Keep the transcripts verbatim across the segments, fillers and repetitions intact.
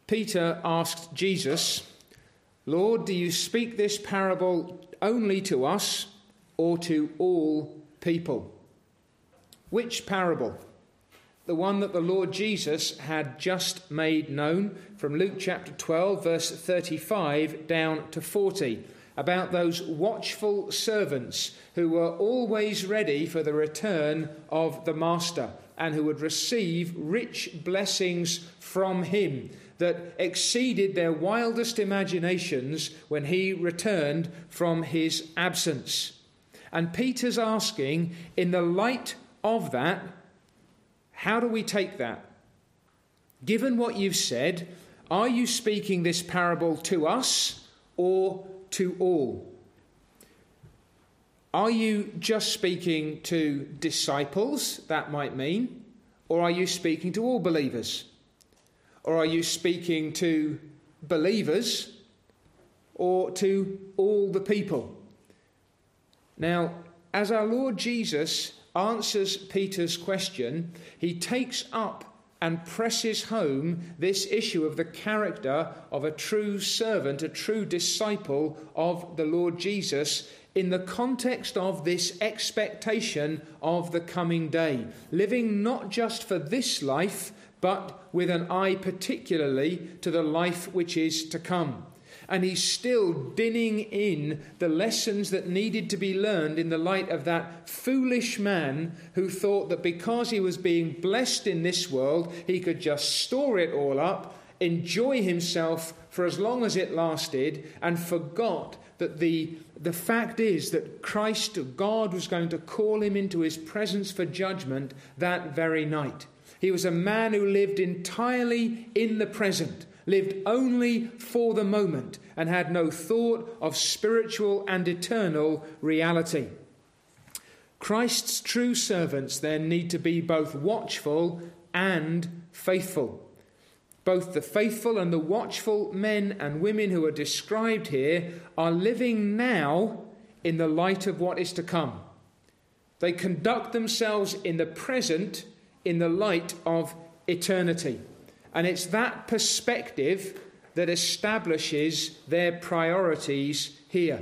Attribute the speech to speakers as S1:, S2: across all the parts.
S1: Peter asked Jesus, "Lord, do you speak this parable only to us or to all people?" Which parable? The one that the Lord Jesus had just made known from Luke chapter twelve, verse thirty-five down to forty, about those watchful servants who were always ready for the return of the master and who would receive rich blessings from him that exceeded their wildest imaginations when he returned from his absence. And Peter's asking, in the light of that, how do we take that? Given what you've said, are you speaking this parable to us or to all? Are you just speaking to disciples, that might mean, or are you speaking to all believers? Or are you speaking to believers or to all the people? Now, as our Lord Jesus answers Peter's question, he takes up and presses home this issue of the character of a true servant, a true disciple of the Lord Jesus, in the context of this expectation of the coming day, living not just for this life, but with an eye particularly to the life which is to come. And he's still dinning in the lessons that needed to be learned in the light of that foolish man who thought that because he was being blessed in this world, he could just store it all up, enjoy himself for as long as it lasted, and forgot that the, the fact is that Christ, God, was going to call him into his presence for judgment that very night. He was a man who lived entirely in the present, lived only for the moment, and had no thought of spiritual and eternal reality. Christ's true servants then need to be both watchful and faithful. Both the faithful and the watchful men and women who are described here are living now in the light of what is to come. They conduct themselves in the present in the light of eternity. And it's that perspective that establishes their priorities here.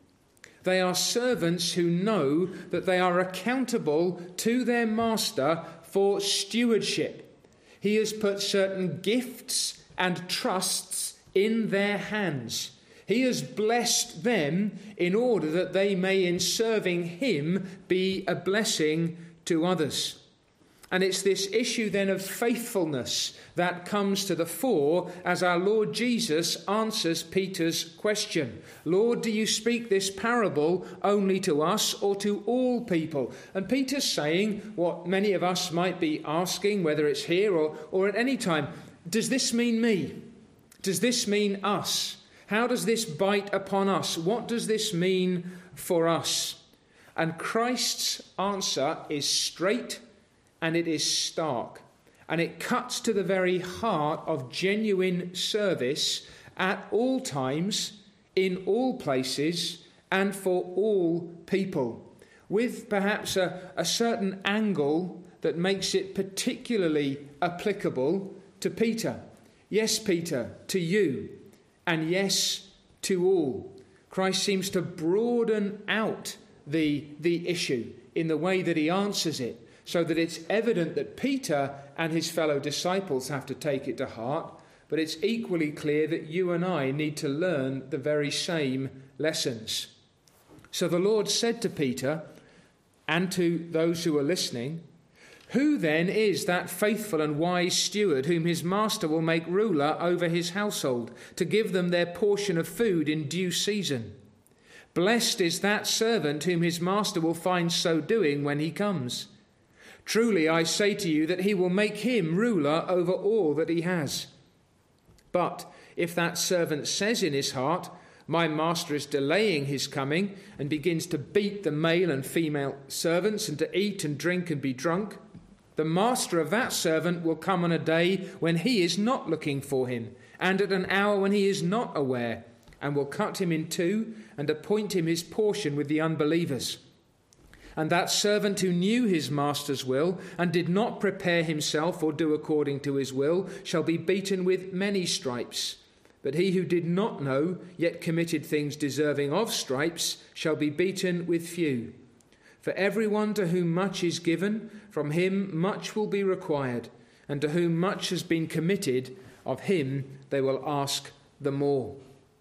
S1: They are servants who know that they are accountable to their master for stewardship. He has put certain gifts and trusts in their hands. He has blessed them in order that they may, in serving him, be a blessing to others. And it's this issue then of faithfulness that comes to the fore as our Lord Jesus answers Peter's question. Lord, do you speak this parable only to us or to all people? And Peter's saying what many of us might be asking, whether it's here or, or at any time. Does this mean me? Does this mean us? How does this bite upon us? What does this mean for us? And Christ's answer is straight and it is stark, and it cuts to the very heart of genuine service at all times, in all places, and for all people, with perhaps a, a certain angle that makes it particularly applicable to Peter. Yes, Peter, to you, and yes, to all. Christ seems to broaden out the, the issue in the way that he answers it, so that it's evident that Peter and his fellow disciples have to take it to heart, but it's equally clear that you and I need to learn the very same lessons. So the Lord said to Peter and to those who are listening, "Who then is that faithful and wise steward whom his master will make ruler over his household, to give them their portion of food in due season? Blessed is that servant whom his master will find so doing when he comes. Truly, I say to you that he will make him ruler over all that he has. But if that servant says in his heart, 'My master is delaying his coming,' and begins to beat the male and female servants and to eat and drink and be drunk, the master of that servant will come on a day when he is not looking for him, and at an hour when he is not aware, and will cut him in two and appoint him his portion with the unbelievers. And that servant who knew his master's will and did not prepare himself or do according to his will shall be beaten with many stripes. But he who did not know, yet committed things deserving of stripes, shall be beaten with few. For everyone to whom much is given, from him much will be required, and to whom much has been committed, of him they will ask the more.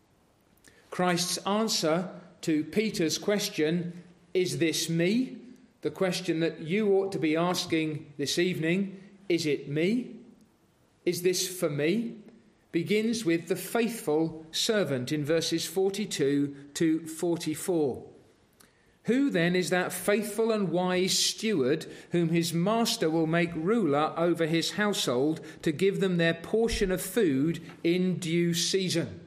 S1: Christ's answer to Peter's question, is this me? The question that you ought to be asking this evening, is it me? Is this for me? Begins with the faithful servant in verses forty-two to forty-four. Who then is that faithful and wise steward whom his master will make ruler over his household to give them their portion of food in due season?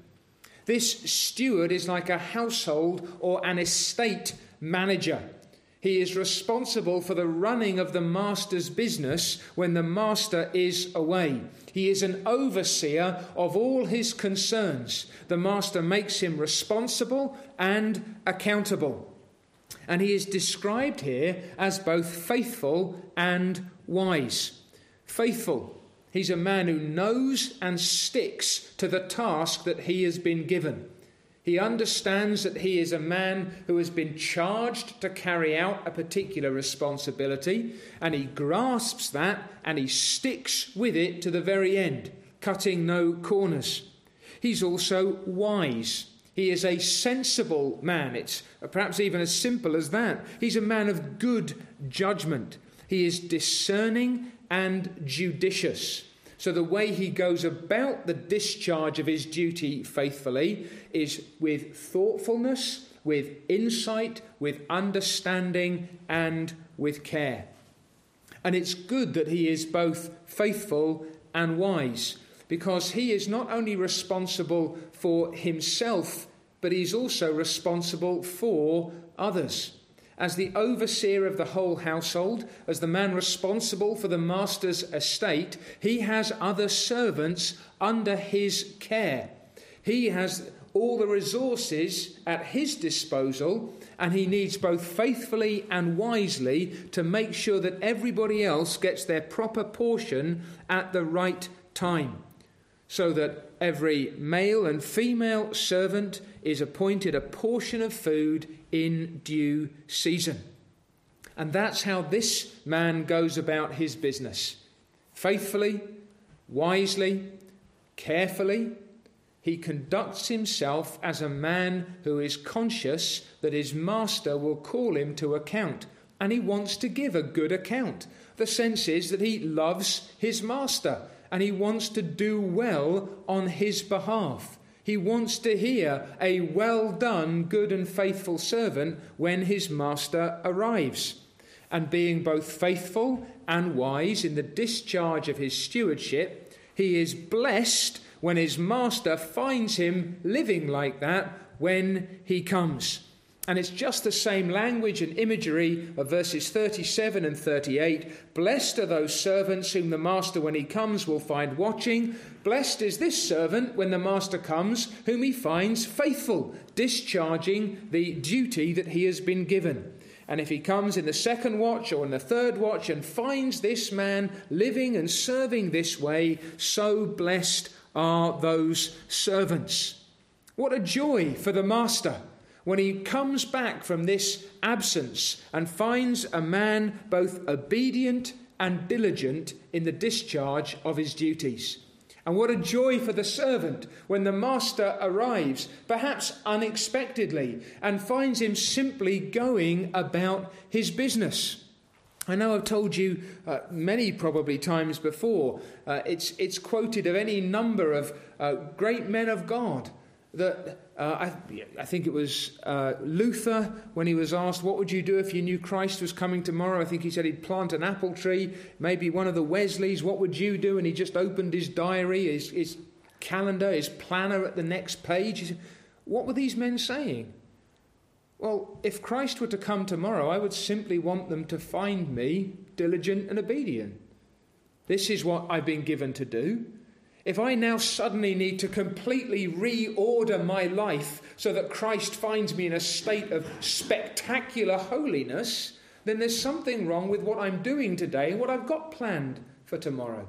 S1: This steward is like a household or an estate manager. He is responsible for the running of the master's business when the master is away. He is an overseer of all his concerns. The master makes him responsible and accountable. And he is described here as both faithful and wise. Faithful. He's a man who knows and sticks to the task that he has been given. He understands that he is a man who has been charged to carry out a particular responsibility, and he grasps that and he sticks with it to the very end, cutting no corners. He's also wise. He is a sensible man. It's perhaps even as simple as that. He's a man of good judgment. He is discerning and judicious. So the way he goes about the discharge of his duty faithfully is with thoughtfulness, with insight, with understanding, and with care. And it's good that he is both faithful and wise, because he is not only responsible for himself, but he's also responsible for others. As the overseer of the whole household, as the man responsible for the master's estate, he has other servants under his care. He has all the resources at his disposal, and he needs both faithfully and wisely to make sure that everybody else gets their proper portion at the right time, so that every male and female servant is appointed a portion of food in due season. And that's how this man goes about his business. Faithfully, wisely, carefully, he conducts himself as a man who is conscious that his master will call him to account, and he wants to give a good account. The sense is that he loves his master, and he wants to do well on his behalf. He wants to hear a well done, good and faithful servant when his master arrives. And being both faithful and wise in the discharge of his stewardship, he is blessed when his master finds him living like that when he comes. And it's just the same language and imagery of verses thirty-seven and thirty-eight. Blessed are those servants whom the master, when he comes, will find watching. Blessed is this servant when the master comes, whom he finds faithful, discharging the duty that he has been given. And if he comes in the second watch or in the third watch and finds this man living and serving this way, so blessed are those servants. What a joy for the master when he comes back from this absence and finds a man both obedient and diligent in the discharge of his duties. And what a joy for the servant when the master arrives, perhaps unexpectedly, and finds him simply going about his business. I know I've told you uh, many probably times before, uh, it's, it's quoted of any number of uh, great men of God that uh, I, I think it was uh, Luther, when he was asked, what would you do if you knew Christ was coming tomorrow? I think he said he'd plant an apple tree. Maybe one of the Wesleys, what would you do? And he just opened his diary, his, his calendar, his planner at the next page. He said, what were these men saying? Well, if Christ were to come tomorrow, I would simply want them to find me diligent and obedient. This is what I've been given to do. If I now suddenly need to completely reorder my life so that Christ finds me in a state of spectacular holiness, then there's something wrong with what I'm doing today and what I've got planned for tomorrow.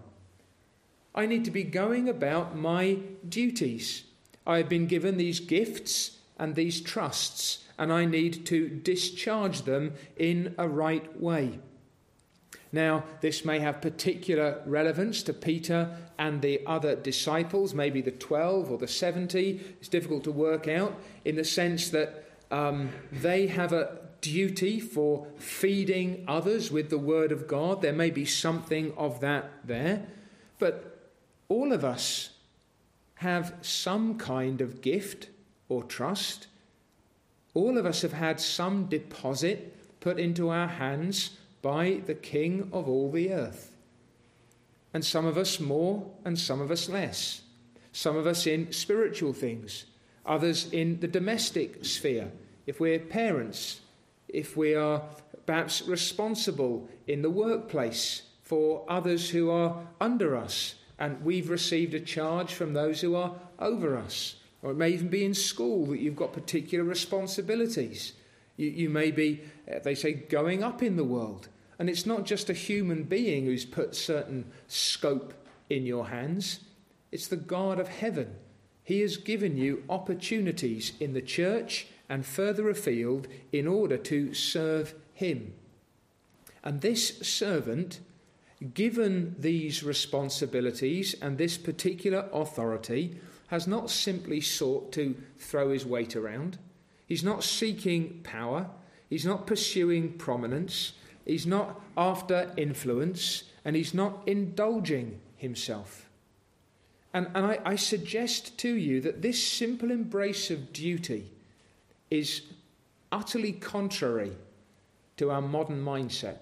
S1: I need to be going about my duties. I've been given these gifts and these trusts, and I need to discharge them in a right way. Now, this may have particular relevance to Peter and the other disciples, maybe the twelve or the seventy. It's difficult to work out in the sense that um, they have a duty for feeding others with the word of God. There may be something of that there. But all of us have some kind of gift or trust. All of us have had some deposit put into our hands by the King of all the earth. And some of us more and some of us less. Some of us in spiritual things, others in the domestic sphere. If we're parents, if we are perhaps responsible in the workplace for others who are under us, and we've received a charge from those who are over us. Or it may even be in school that you've got particular responsibilities. You, you may be, they say, going up in the world. And it's not just a human being who's put certain scope in your hands. It's the God of heaven. He has given you opportunities in the church and further afield in order to serve him. And this servant, given these responsibilities and this particular authority, has not simply sought to throw his weight around. He's not seeking power. He's not pursuing prominence. He's not after influence. And he's not indulging himself. And, and I, I suggest to you that this simple embrace of duty is utterly contrary to our modern mindset.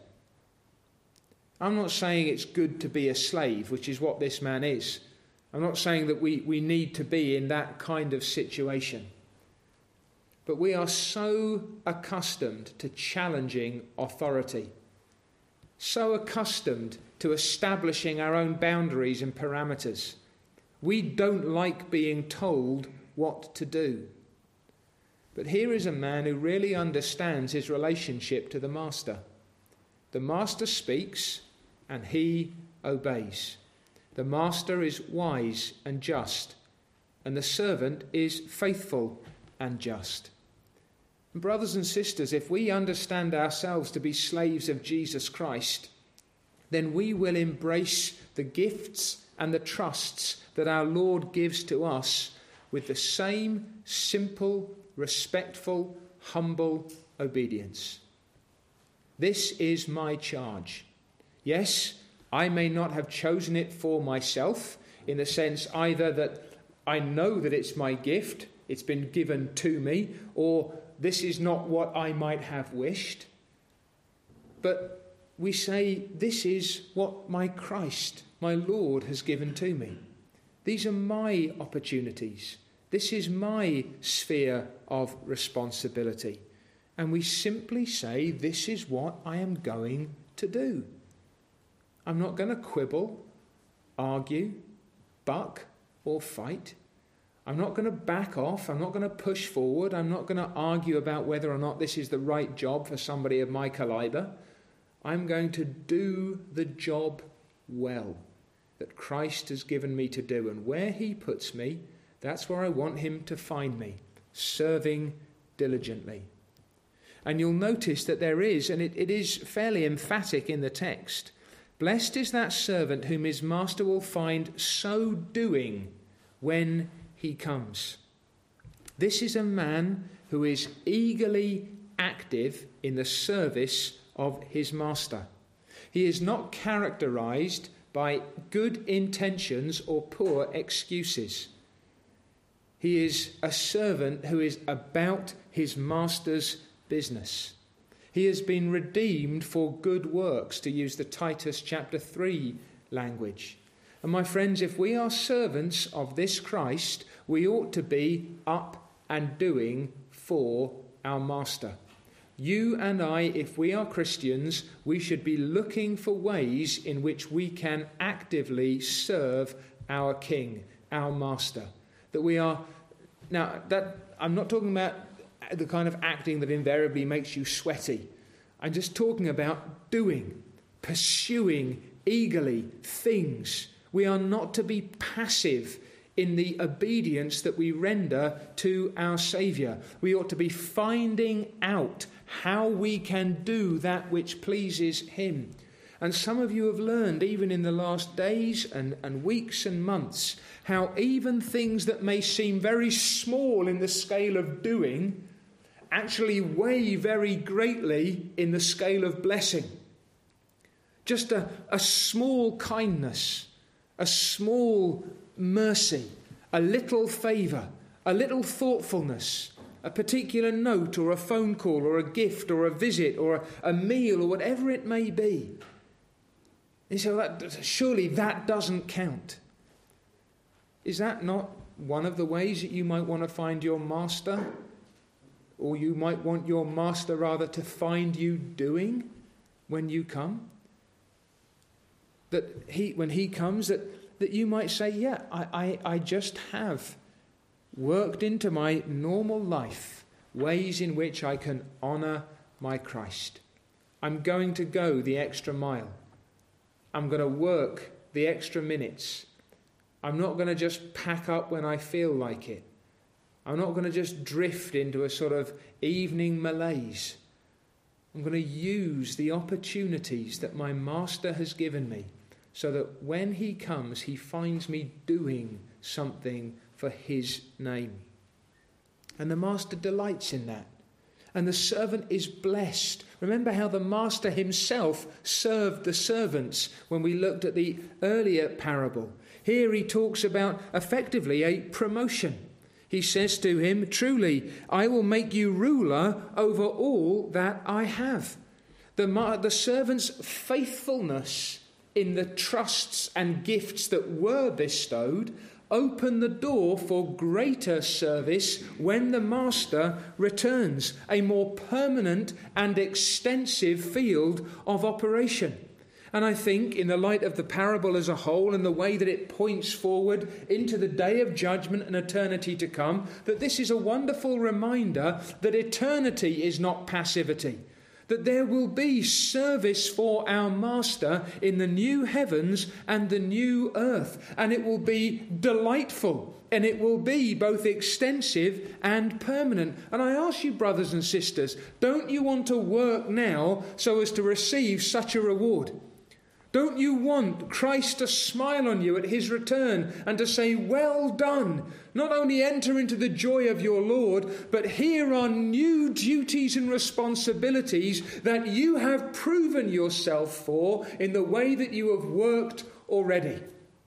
S1: I'm not saying it's good to be a slave, which is what this man is. I'm not saying that we, we need to be in that kind of situation. But we are so accustomed to challenging authority, so accustomed to establishing our own boundaries and parameters. We don't like being told what to do. But here is a man who really understands his relationship to the master. The master speaks and he obeys. The master is wise and just, and the servant is faithful and just. And brothers and sisters, if we understand ourselves to be slaves of Jesus Christ, then we will embrace the gifts and the trusts that our Lord gives to us with the same simple, respectful, humble obedience. This is my charge. Yes, I may not have chosen it for myself, in the sense either that I know that it's my gift, it's been given to me, or this is not what I might have wished. But we say, this is what my Christ, my Lord, has given to me. These are my opportunities. This is my sphere of responsibility. And we simply say, this is what I am going to do. I'm not going to quibble, argue, buck, or fight. I'm not going to back off. I'm not going to push forward. I'm not going to argue about whether or not this is the right job for somebody of my caliber. I'm going to do the job well that Christ has given me to do. And where he puts me, that's where I want him to find me, serving diligently. And you'll notice that there is, and it, it is fairly emphatic in the text, blessed is that servant whom his master will find so doing when he comes. This is a man who is eagerly active in the service of his master. He is not characterized by good intentions or poor excuses. He is a servant who is about his master's business. He has been redeemed for good works, to use the Titus chapter three language. And my friends, if we are servants of this Christ, we ought to be up and doing for our master. You and I, if we are Christians, we should be looking for ways in which we can actively serve our King, our master. That we are, now that I'm not talking about the kind of acting that invariably makes you sweaty. I'm just talking about doing, pursuing eagerly things. We are not to be passive in the obedience that we render to our Saviour. We ought to be finding out how we can do that which pleases him. And some of you have learned, even in the last days and, and weeks and months, how even things that may seem very small in the scale of doing actually weigh very greatly in the scale of blessing. Just a, a small kindness, a small mercy, a little favour, a little thoughtfulness, a particular note or a phone call or a gift or a visit or a, a meal or whatever it may be. And so that, surely that doesn't count. Is that not one of the ways that you might want to find your master? Or you might want your master rather to find you doing when you come? That he, when he comes, that, that you might say, yeah, I, I, I just have worked into my normal life ways in which I can honour my Christ. I'm going to go the extra mile. I'm going to work the extra minutes. I'm not going to just pack up when I feel like it. I'm not going to just drift into a sort of evening malaise. I'm going to use the opportunities that my master has given me so that when he comes, he finds me doing something for his name. And the master delights in that. And the servant is blessed. Remember how the master himself served the servants when we looked at the earlier parable. Here he talks about effectively a promotion. He says to him, truly, I will make you ruler over all that I have. The, the servant's faithfulness in the trusts and gifts that were bestowed open the door for greater service when the master returns, a more permanent and extensive field of operation. And I think in the light of the parable as a whole and the way that it points forward into the day of judgment and eternity to come, that this is a wonderful reminder that eternity is not passivity. That there will be service for our Master in the new heavens and the new earth. And it will be delightful. And it will be both extensive and permanent. And I ask you, brothers and sisters, don't you want to work now so as to receive such a reward? Don't you want Christ to smile on you at his return and to say, well done? Not only enter into the joy of your Lord, but here are new duties and responsibilities that you have proven yourself for in the way that you have worked already.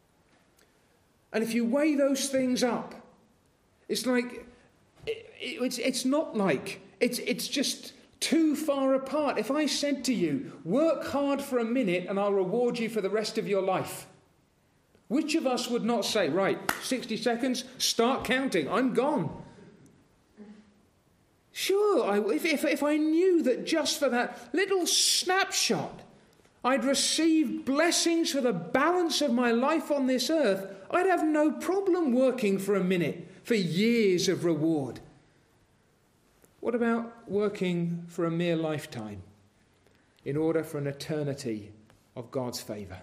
S1: And if you weigh those things up, it's like, it's, it's not like, it's, it's just too far apart. If I said to you, work hard for a minute and I'll reward you for the rest of your life, which of us would not say, right, sixty seconds, start counting, I'm gone? Sure, I, if, if, if I knew that just for that little snapshot I'd receive blessings for the balance of my life on this earth, I'd have no problem working for a minute for years of reward. What about working for a mere lifetime in order for an eternity of God's favour?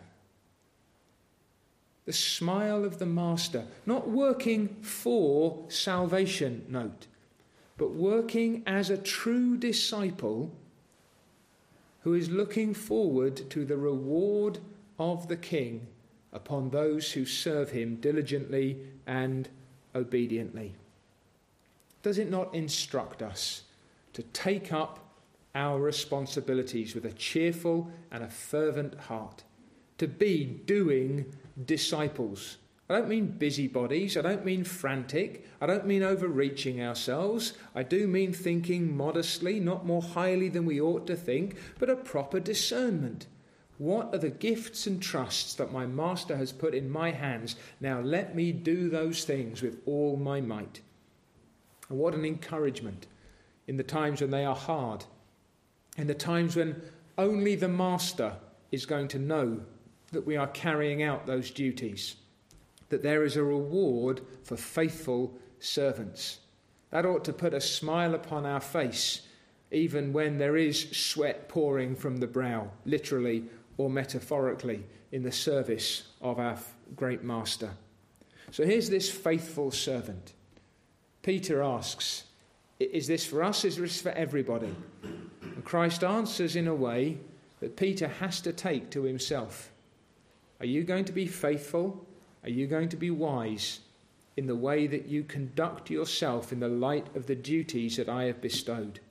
S1: The smile of the Master, not working for salvation, note, but working as a true disciple who is looking forward to the reward of the King upon those who serve him diligently and obediently. Does it not instruct us to take up our responsibilities with a cheerful and a fervent heart, to be doing disciples? I don't mean busybodies, I don't mean frantic, I don't mean overreaching ourselves. I do mean thinking modestly, not more highly than we ought to think, but a proper discernment. What are the gifts and trusts that my Master has put in my hands? Now let me do those things with all my might. And what an encouragement in the times when they are hard, in the times when only the Master is going to know that we are carrying out those duties, that there is a reward for faithful servants. That ought to put a smile upon our face even when there is sweat pouring from the brow, literally or metaphorically, in the service of our great Master. So here's this faithful servant. Peter asks, is this for us? Is this for everybody? And Christ answers in a way that Peter has to take to himself. Are you going to be faithful? Are you going to be wise in the way that you conduct yourself in the light of the duties that I have bestowed?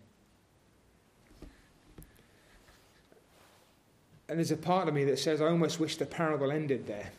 S1: And there's a part of me that says, I almost wish the parable ended there.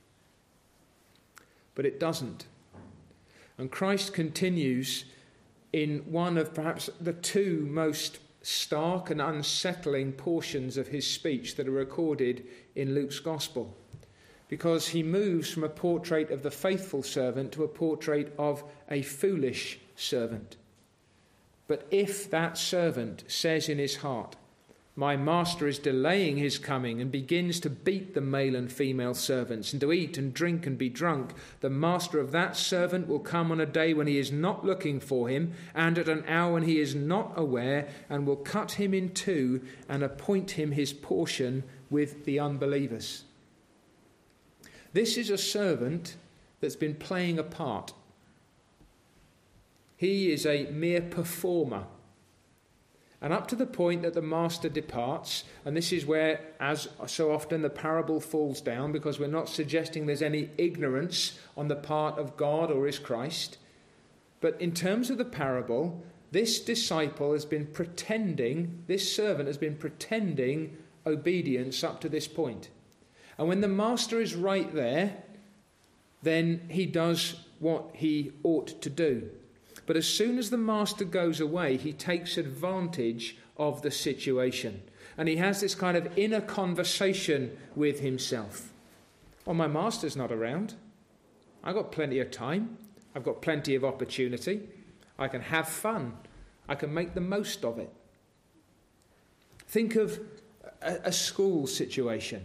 S1: But it doesn't. And Christ continues in one of perhaps the two most stark and unsettling portions of his speech that are recorded in Luke's Gospel. Because he moves from a portrait of the faithful servant to a portrait of a foolish servant. But if that servant says in his heart, my master is delaying his coming, and begins to beat the male and female servants, and to eat and drink and be drunk, the master of that servant will come on a day when he is not looking for him, and at an hour when he is not aware, and will cut him in two and appoint him his portion with the unbelievers. This is a servant that's been playing a part. He is a mere performer. And up to the point that the master departs, and this is where, as so often, the parable falls down, because we're not suggesting there's any ignorance on the part of God or his Christ. But in terms of the parable, this disciple has been pretending, this servant has been pretending obedience up to this point. And when the master is right there, then he does what he ought to do. But as soon as the master goes away, he takes advantage of the situation. And he has this kind of inner conversation with himself. Well, my master's not around. I've got plenty of time. I've got plenty of opportunity. I can have fun. I can make the most of it. Think of a, a school situation.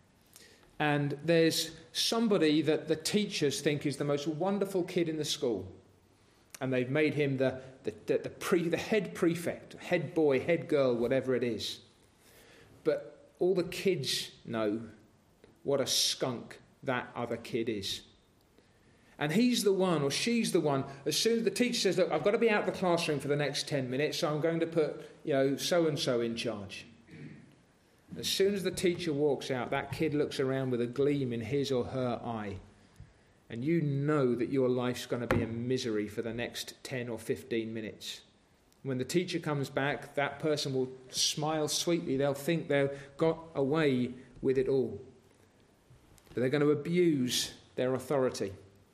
S1: And there's somebody that the teachers think is the most wonderful kid in the school. And they've made him the, the, the, the, pre, the head prefect, head boy, head girl, whatever it is. But all the kids know what a skunk that other kid is. And he's the one, or she's the one, as soon as the teacher says, look, I've got to be out of the classroom for the next ten minutes, so I'm going to put, you know, so-and-so in charge. As soon as the teacher walks out, that kid looks around with a gleam in his or her eye. And you know that your life's going to be a misery for the next ten or fifteen minutes. When the teacher comes back, that person will smile sweetly. They'll think they've got away with it all. But they're going to abuse their authority.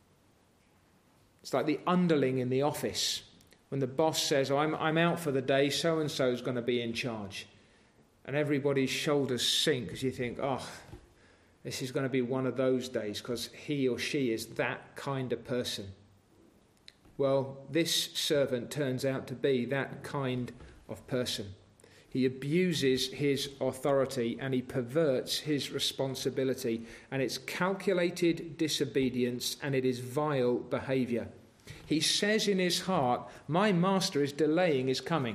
S1: It's like the underling in the office. When the boss says, oh, I'm, I'm out for the day, so-and-so is going to be in charge. And everybody's shoulders sink because you think, oh, this is going to be one of those days because he or she is that kind of person. Well, this servant turns out to be that kind of person. He abuses his authority and he perverts his responsibility. And it's calculated disobedience and it is vile behaviour. He says in his heart, my master is delaying his coming.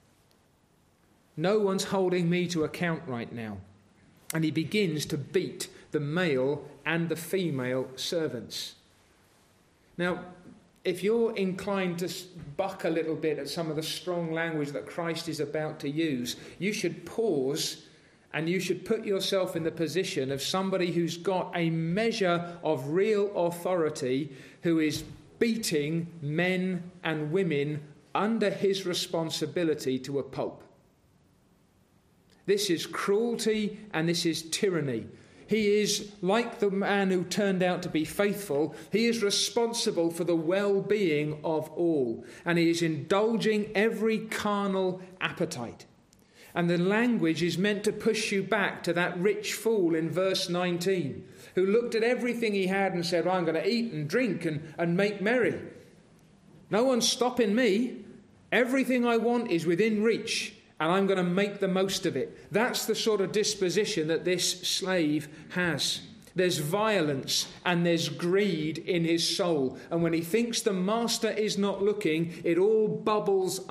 S1: No one's holding me to account right now. And he begins to beat the male and the female servants. Now, if you're inclined to buck a little bit at some of the strong language that Christ is about to use, you should pause and you should put yourself in the position of somebody who's got a measure of real authority, who is beating men and women under his responsibility to a pulp. This is cruelty and this is tyranny. He is like the man who turned out to be faithful. He is responsible for the well-being of all. And he is indulging every carnal appetite. And the language is meant to push you back to that rich fool in verse nineteen, who looked at everything he had and said, well, I'm going to eat and drink and, and make merry. No one's stopping me. Everything I want is within reach. And I'm going to make the most of it. That's the sort of disposition that this slave has. There's violence and there's greed in his soul. And when he thinks the master is not looking, it all bubbles up.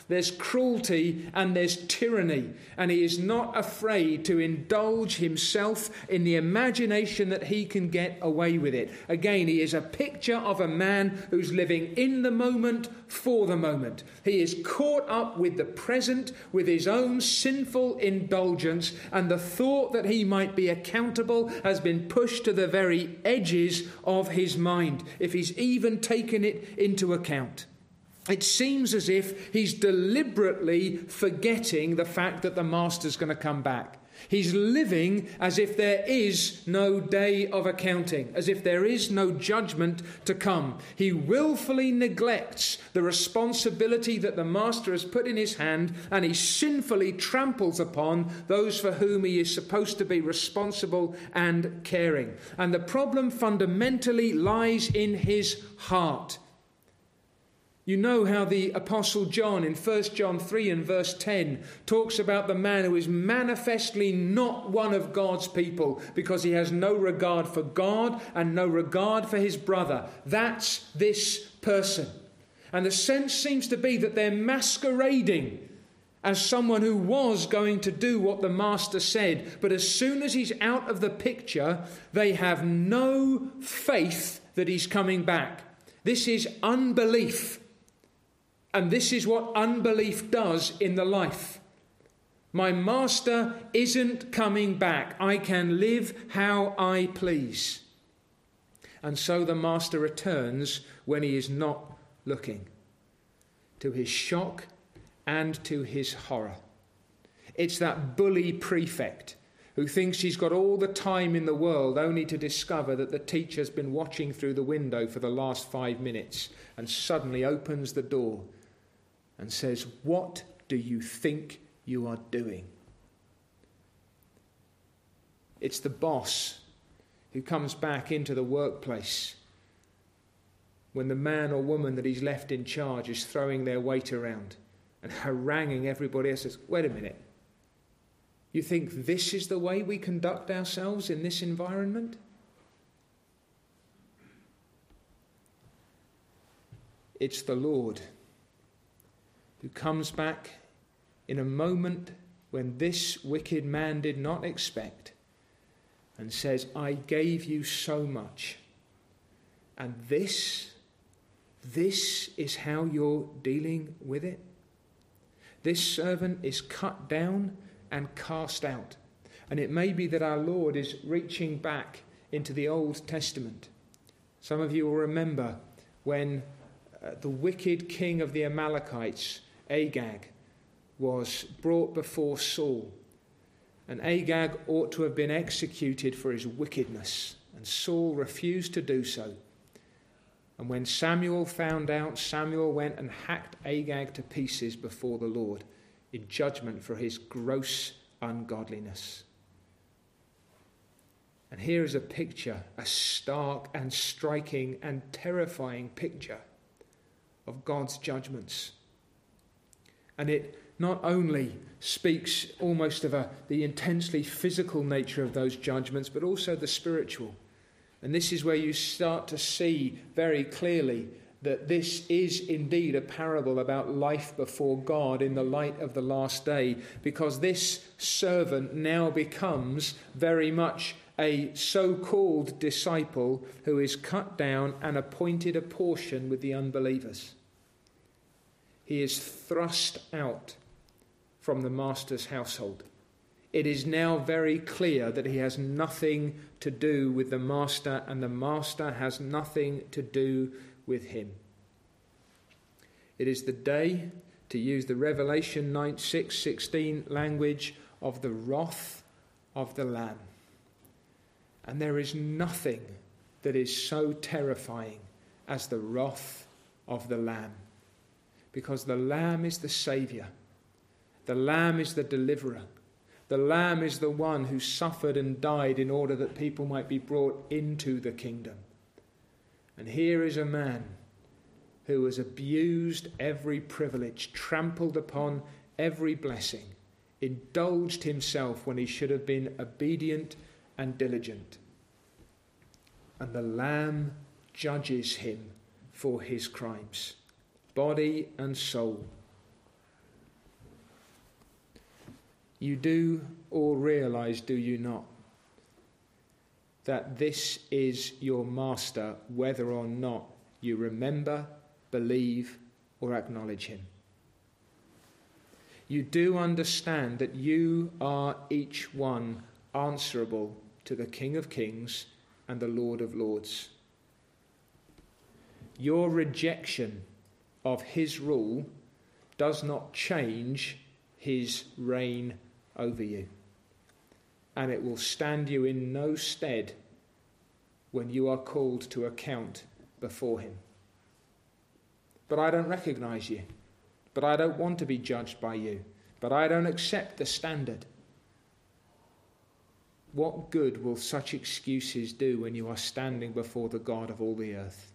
S1: there's cruelty and there's tyranny, and he is not afraid to indulge himself in the imagination that he can get away with it. Again, he is a picture of a man who's living in the moment for the moment. He is caught up with the present, with his own sinful indulgence, and the thought that he might be accountable has been pushed to the very edges of his mind, if he's even taken it into account. It seems as if he's deliberately forgetting the fact that the master's going to come back. He's living as if there is no day of accounting, as if there is no judgment to come. He willfully neglects the responsibility that the master has put in his hand, and he sinfully tramples upon those for whom he is supposed to be responsible and caring. And the problem fundamentally lies in his heart. You know how the Apostle John in First John three and verse ten talks about the man who is manifestly not one of God's people because he has no regard for God and no regard for his brother. That's this person. And the sense seems to be that they're masquerading as someone who was going to do what the master said. But as soon as he's out of the picture, they have no faith that he's coming back. This is unbelief. And this is what unbelief does in the life. My master isn't coming back. I can live how I please. And so the master returns when he is not looking, to his shock and to his horror. It's that bully prefect who thinks he's got all the time in the world only to discover that the teacher's been watching through the window for the last five minutes and suddenly opens the door and says, "What do you think you are doing?" It's the boss who comes back into the workplace when the man or woman that he's left in charge is throwing their weight around and haranguing everybody else. Says, "Wait a minute. You think this is the way we conduct ourselves in this environment?" It's the Lord who comes back in a moment when this wicked man did not expect and says, "I gave you so much, and this, this is how you're dealing with it. This servant is cut down and cast out." And it may be that our Lord is reaching back into the Old Testament. Some of you will remember when uh, the wicked king of the Amalekites, Agag, was brought before Saul. And Agag ought to have been executed for his wickedness. And Saul refused to do so. And when Samuel found out, Samuel went and hacked Agag to pieces before the Lord in judgment for his gross ungodliness. And here is a picture, a stark and striking and terrifying picture of God's judgments. And it not only speaks almost of a, the intensely physical nature of those judgments, but also the spiritual. And this is where you start to see very clearly that this is indeed a parable about life before God in the light of the last day, because this servant now becomes very much a so-called disciple who is cut down and appointed a portion with the unbelievers. He is thrust out from the master's household. It is now very clear that he has nothing to do with the master, and the master has nothing to do with him. It is the day, to use the Revelation nine six sixteen language, of the wrath of the Lamb. And there is nothing that is so terrifying as the wrath of the Lamb. Because the Lamb is the Saviour. The Lamb is the deliverer. The Lamb is the one who suffered and died in order that people might be brought into the kingdom. And here is a man who has abused every privilege, trampled upon every blessing, indulged himself when he should have been obedient and diligent. And the Lamb judges him for his crimes, body and soul. You do all realise, do you not, that this is your master, whether or not you remember, believe, or acknowledge him? You do understand that you are each one answerable to the King of Kings and the Lord of Lords. Your rejection of his rule does not change his reign over you, and it will stand you in no stead when you are called to account before him. But I don't recognise you. But I don't want to be judged by you. But I don't accept the standard. What good will such excuses do when you are standing before the God of all the earth?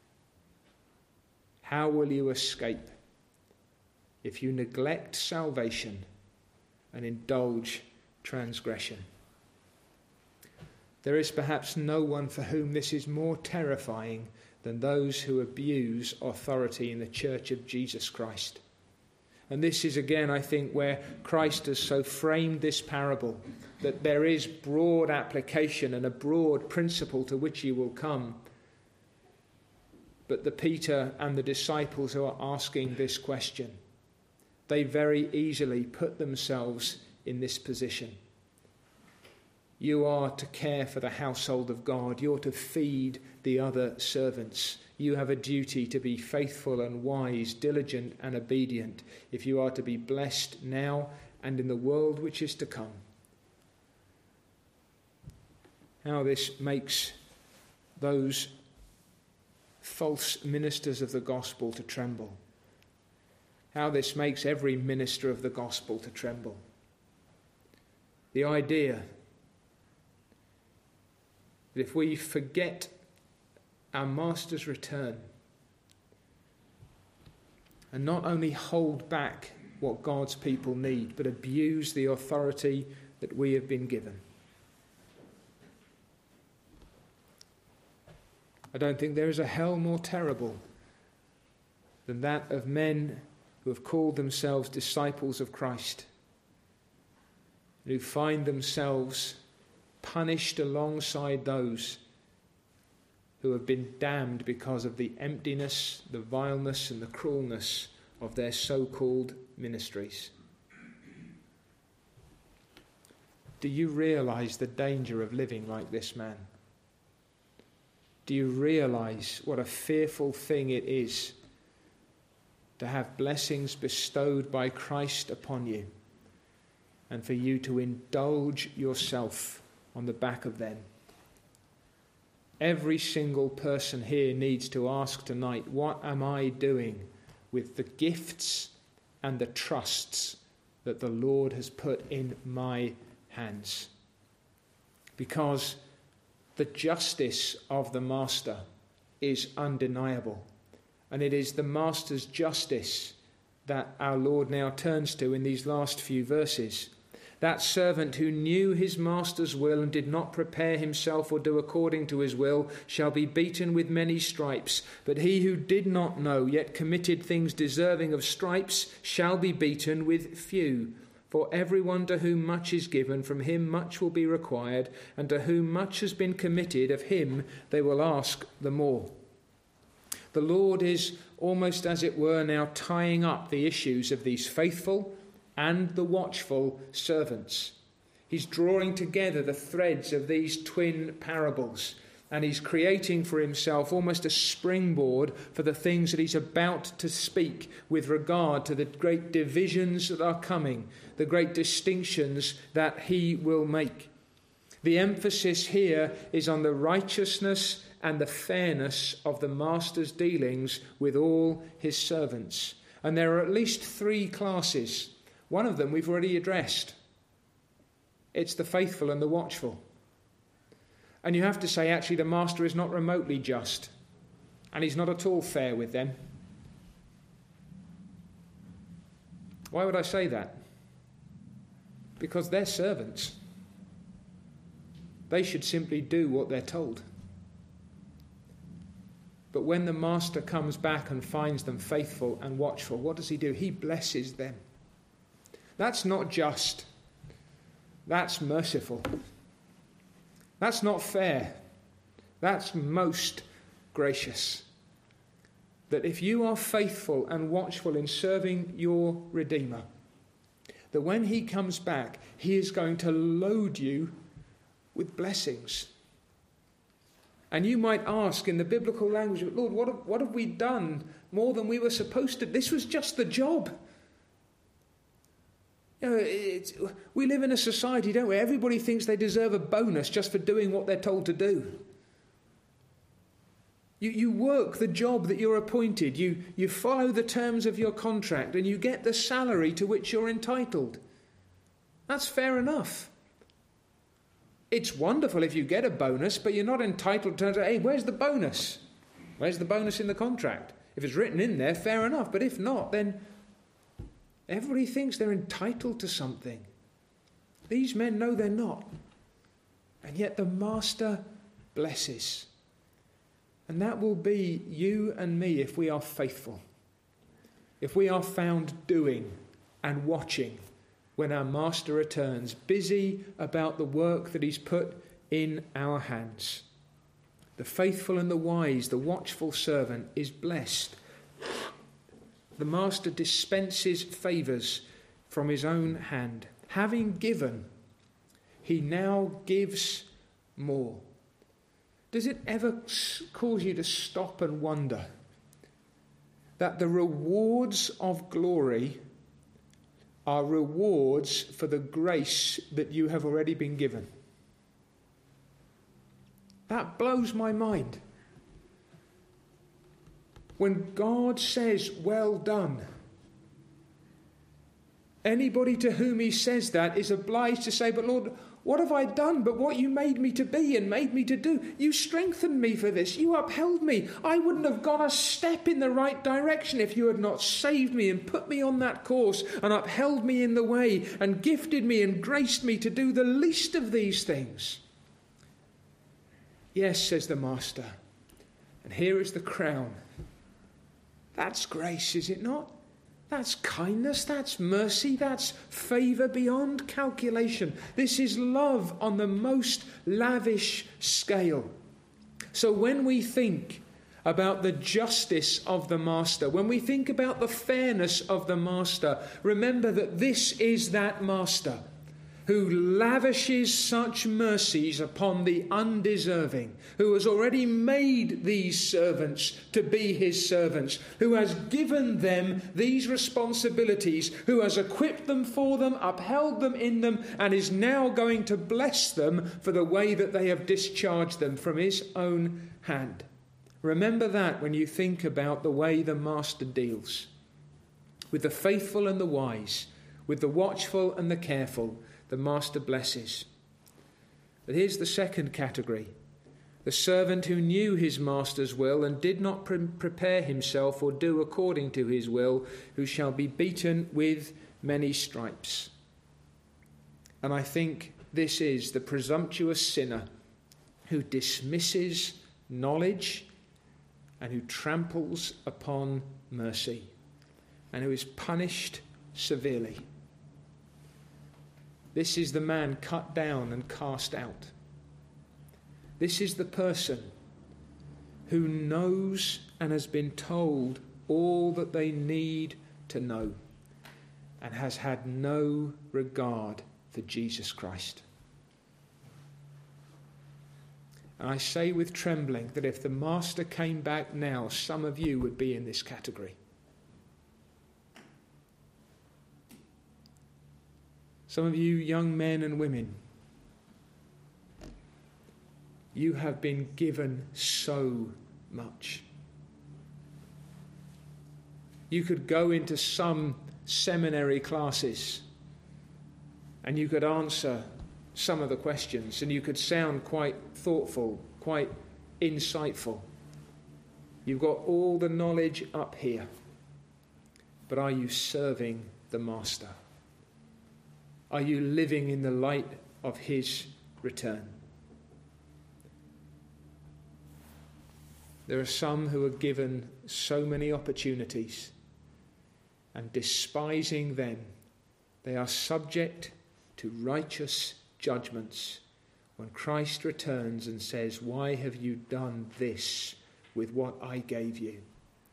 S1: How will you escape if you neglect salvation and indulge transgression? There is perhaps no one for whom this is more terrifying than those who abuse authority in the Church of Jesus Christ. And this is again, I think, where Christ has so framed this parable, that there is broad application and a broad principle to which he will come. But the Peter and the disciples who are asking this question, they very easily put themselves in this position. You are to care for the household of God. You're to feed the other servants. You have a duty to be faithful and wise, diligent and obedient, if you are to be blessed now and in the world which is to come. How this makes those false ministers of the gospel to tremble. How this makes every minister of the gospel to tremble. The idea that if we forget our Master's return and not only hold back what God's people need, but abuse the authority that we have been given. I don't think there is a hell more terrible than that of men who have called themselves disciples of Christ, who find themselves punished alongside those who have been damned because of the emptiness, the vileness and the cruelness of their so-called ministries. Do you realise the danger of living like this man? Do you realise what a fearful thing it is to have blessings bestowed by Christ upon you and for you to indulge yourself on the back of them? Every single person here needs to ask tonight, what am I doing with the gifts and the trusts that the Lord has put in my hands? Because the justice of the Master is undeniable. And it is the Master's justice that our Lord now turns to in these last few verses. That servant who knew his master's will and did not prepare himself or do according to his will shall be beaten with many stripes. But he who did not know, yet committed things deserving of stripes, shall be beaten with few. For everyone to whom much is given, from him much will be required, and to whom much has been committed, of him they will ask the more. The Lord is almost, as it were, now tying up the issues of these faithful and the watchful servants. He's drawing together the threads of these twin parables, and he's creating for himself almost a springboard for the things that he's about to speak with regard to the great divisions that are coming, the great distinctions that he will make. The emphasis here is on the righteousness and the fairness of the Master's dealings with all his servants. And there are at least three classes. One of them we've already addressed. It's the faithful and the watchful. And you have to say, actually, the Master is not remotely just, and he's not at all fair with them. Why would I say that? Because they're servants. They should simply do what they're told. But when the Master comes back and finds them faithful and watchful, what does he do? He blesses them. That's not just. That's merciful. That's not fair. That's most gracious. That if you are faithful and watchful in serving your Redeemer, that when he comes back, he is going to load you with blessings. And you might ask in the biblical language, Lord, what have, what have we done more than we were supposed to? This was just the job. You know, it's, we live in a society, don't we? Everybody thinks they deserve a bonus just for doing what they're told to do. You, you work the job that you're appointed. You, you follow the terms of your contract and you get the salary to which you're entitled. That's fair enough. It's wonderful if you get a bonus, but you're not entitled to say, hey, where's the bonus? Where's the bonus in the contract? If it's written in there, fair enough. But if not, then everybody thinks they're entitled to something. These men know they're not. And yet the Master blesses. And that will be you and me if we are faithful. If we are found doing and watching when our Master returns, busy about the work that he's put in our hands. The faithful and the wise, the watchful servant is blessed. The Master dispenses favours from his own hand. Having given, he now gives more. Does it ever cause you to stop and wonder that the rewards of glory are rewards for the grace that you have already been given? That blows my mind. When God says, well done, anybody to whom he says that is obliged to say, but Lord, what have I done but what you made me to be and made me to do? You strengthened me for this. You upheld me. I wouldn't have gone a step in the right direction if you had not saved me and put me on that course and upheld me in the way and gifted me and graced me to do the least of these things. Yes, says the Master, and here is the crown. That's grace, is it not? That's kindness, that's mercy, that's favour beyond calculation. This is love on the most lavish scale. So when we think about the justice of the Master, when we think about the fairness of the Master, remember that this is that Master who lavishes such mercies upon the undeserving, who has already made these servants to be his servants, who has given them these responsibilities, who has equipped them for them, upheld them in them, and is now going to bless them for the way that they have discharged them from his own hand. Remember that when you think about the way the Master deals with the faithful and the wise, with the watchful and the careful. The Master blesses. But here's the second category. The servant who knew his master's will and did not pre- prepare himself or do according to his will, who shall be beaten with many stripes. And I think this is the presumptuous sinner who dismisses knowledge and who tramples upon mercy and who is punished severely. This is the man cut down and cast out. This is the person who knows and has been told all that they need to know and has had no regard for Jesus Christ. And I say with trembling that if the Master came back now, some of you would be in this category. Some of you young men and women, you have been given so much. You could go into some seminary classes and you could answer some of the questions and you could sound quite thoughtful, quite insightful. You've got all the knowledge up here, but are you serving the Master? Are you living in the light of his return? There are some who are given so many opportunities, and despising them, they are subject to righteous judgments. When Christ returns and says, "Why have you done this with what I gave you?"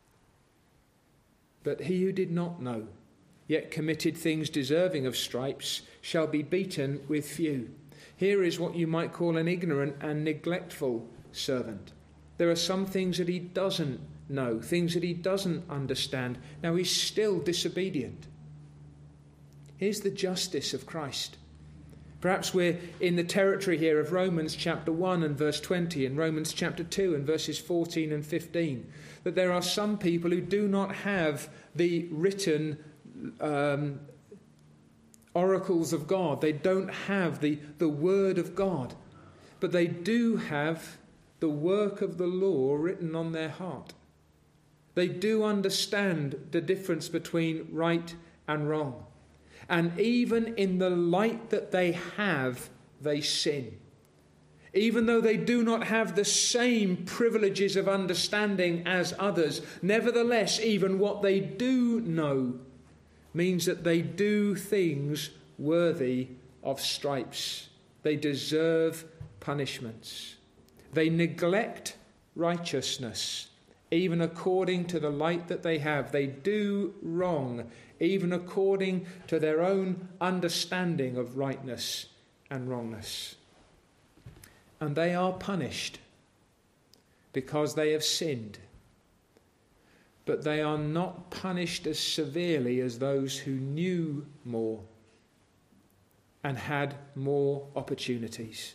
S1: But he who did not know, yet committed things deserving of stripes, shall be beaten with few. Here is what you might call an ignorant and neglectful servant. There are some things that he doesn't know, things that he doesn't understand. Now he's still disobedient. Here's the justice of Christ. Perhaps we're in the territory here of Romans chapter one and verse twenty and Romans chapter two and verses fourteen and fifteen. That there are some people who do not have the written um, oracles of God. They don't have the, the word of God. But they do have the work of the law written on their heart. They do understand the difference between right and wrong. And even in the light that they have, they sin. Even though they do not have the same privileges of understanding as others, nevertheless, even what they do know means that they do things worthy of stripes. They deserve punishments. They neglect righteousness, even according to the light that they have. They do wrong, even according to their own understanding of rightness and wrongness. And they are punished because they have sinned. But they are not punished as severely as those who knew more and had more opportunities.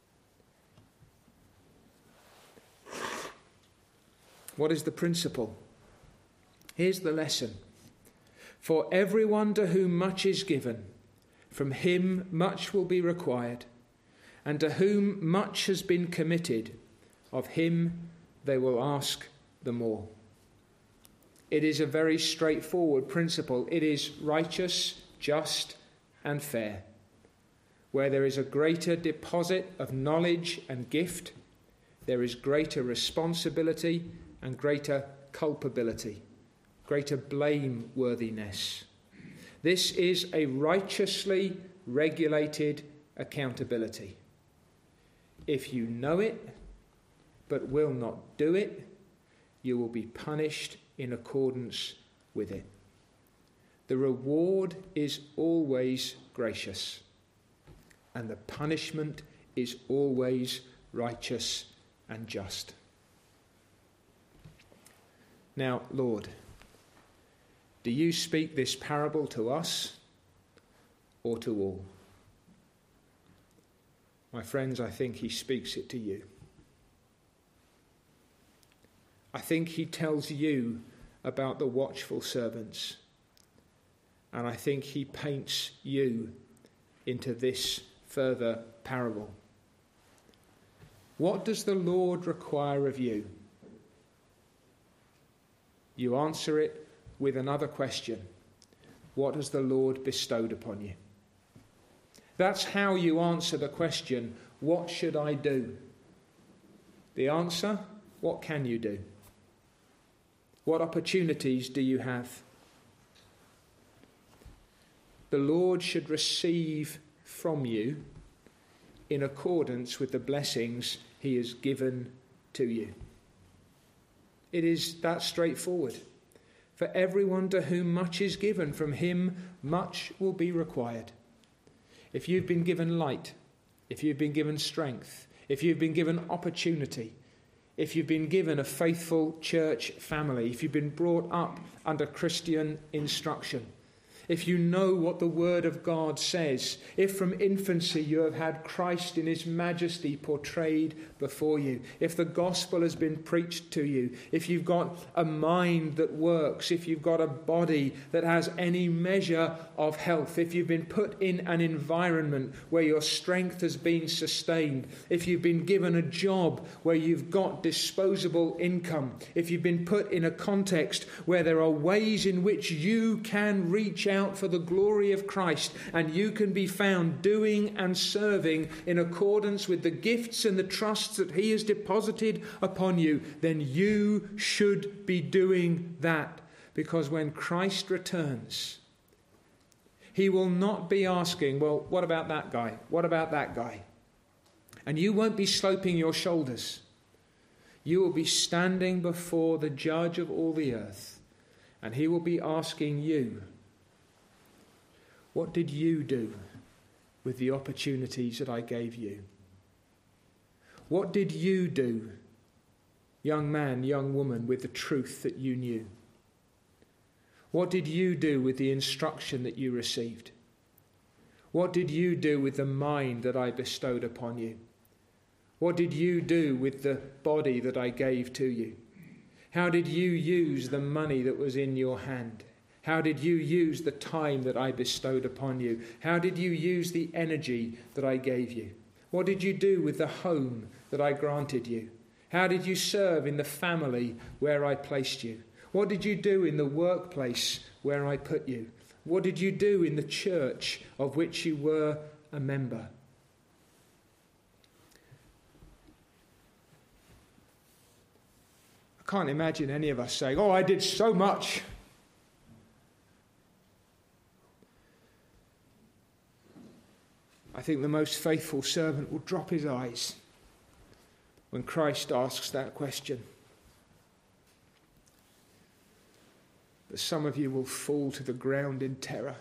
S1: What is the principle? Here's the lesson. For everyone to whom much is given, from him much will be required, and to whom much has been committed, of him they will ask the more. It is a very straightforward principle. It is righteous, just, and fair. Where there is a greater deposit of knowledge and gift, there is greater responsibility and greater culpability, greater blameworthiness. This is a righteously regulated accountability. If you know it, but will not do it, you will be punished in accordance with it. The reward is always gracious, and the punishment is always righteous and just. Now, Lord, do you speak this parable to us or to all? My friends, I think he speaks it to you. I think he tells you about the watchful servants. And I think he paints you into this further parable. What does the Lord require of you? You answer it with another question. What has the Lord bestowed upon you? That's how you answer the question, what should I do? The answer, what can you do? What opportunities do you have? The Lord should receive from you in accordance with the blessings he has given to you. It is that straightforward. For everyone to whom much is given, from him much will be required. If you've been given light, if you've been given strength, if you've been given opportunity, if you've been given a faithful church family, if you've been brought up under Christian instruction, if you know what the Word of God says, if from infancy you have had Christ in his majesty portrayed before you, if the gospel has been preached to you, if you've got a mind that works, if you've got a body that has any measure of health, if you've been put in an environment where your strength has been sustained, if you've been given a job where you've got disposable income, if you've been put in a context where there are ways in which you can reach out for the glory of Christ and you can be found doing and serving in accordance with the gifts and the trusts that he has deposited upon you, then you should be doing that, because when Christ returns, He will not be asking, well, what about that guy? What about that guy? And you won't be sloping your shoulders. You will be standing before the judge of all the earth, and he will be asking you, what did you do with the opportunities that I gave you? What did you do, young man, young woman, with the truth that you knew? What did you do with the instruction that you received? What did you do with the mind that I bestowed upon you? What did you do with the body that I gave to you? How did you use the money that was in your hand? How did you use the time that I bestowed upon you? How did you use the energy that I gave you? What did you do with the home that I granted you? How did you serve in the family where I placed you? What did you do in the workplace where I put you? What did you do in the church of which you were a member? I can't imagine any of us saying, oh, I did so much. I think the most faithful servant will drop his eyes when Christ asks that question. But some of you will fall to the ground in terror.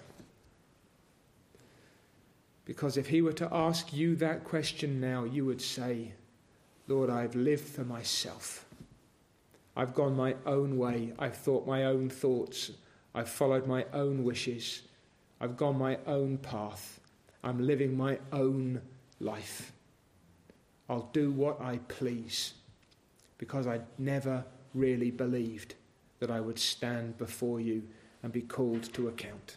S1: Because if he were to ask you that question now, you would say, Lord, I've lived for myself. I've gone my own way. I've thought my own thoughts. I've followed my own wishes. I've gone my own path. I'm living my own life. I'll do what I please, because I never really believed that I would stand before you and be called to account.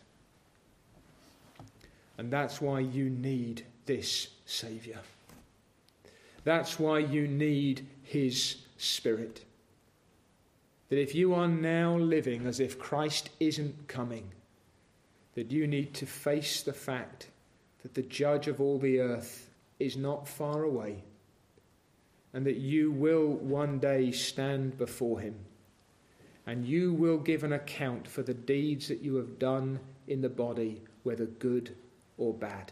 S1: And that's why you need this Saviour. That's why you need his Spirit. That if you are now living as if Christ isn't coming, that you need to face the fact that the judge of all the earth is not far away, and that you will one day stand before him, and you will give an account for the deeds that you have done in the body, whether good or bad.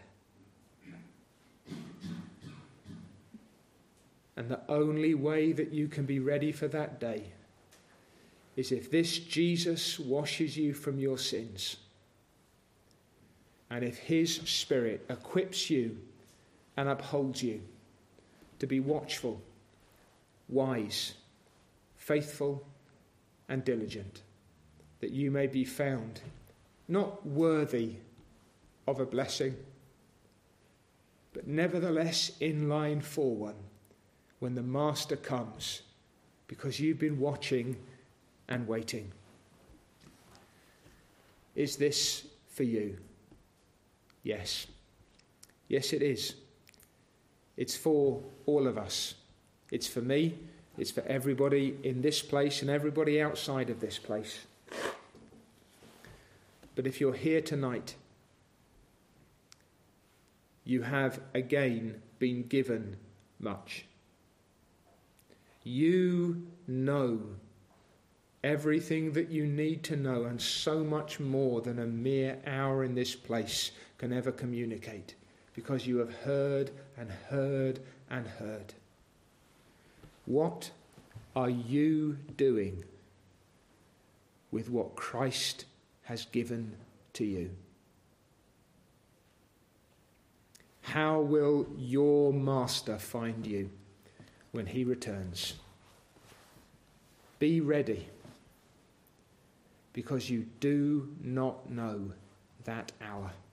S1: And the only way that you can be ready for that day is if this Jesus washes you from your sins, and if his Spirit equips you and upholds you to be watchful, wise, faithful, and diligent, that you may be found not worthy of a blessing, but nevertheless in line for one when the Master comes, because you've been watching and waiting. Is this for you? Yes. Yes, it is. It's for all of us. It's for me. It's for everybody in this place and everybody outside of this place. But if you're here tonight, you have again been given much. You know everything that you need to know, and so much more than a mere hour in this place can ever communicate, because you have heard and heard and heard. What are you doing with what Christ has given to you? How will your Master find you when he returns? Be ready, because you do not know that hour.